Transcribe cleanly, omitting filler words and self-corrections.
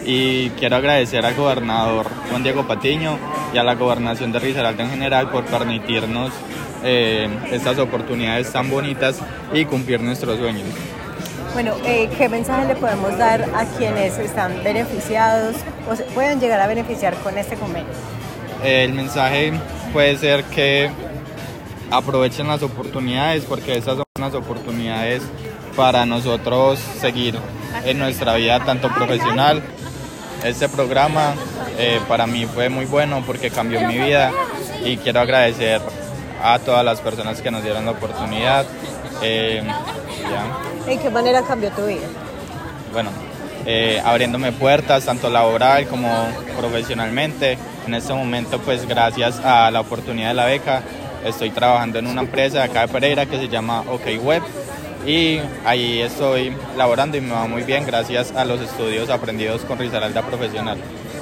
y quiero agradecer al gobernador Juan Diego Patiño y a la gobernación de Risaralda en general por permitirnos estas oportunidades tan bonitas y cumplir nuestros sueños. Bueno, ¿qué mensaje le podemos dar a quienes están beneficiados o se pueden llegar a beneficiar con este convenio? El mensaje puede ser que aprovechen las oportunidades, porque esas son las oportunidades para nosotros seguir en nuestra vida tanto profesional. Este programa para mí fue muy bueno porque cambió mi vida y quiero agradecer a todas las personas que nos dieron la oportunidad. ¿En qué manera cambió tu vida? Bueno, abriéndome puertas tanto laboral como profesionalmente. En este momento, pues gracias a la oportunidad de la beca, estoy trabajando en una empresa de acá de Pereira que se llama OK Web y ahí estoy laborando y me va muy bien gracias a los estudios aprendidos con Risaralda Profesional.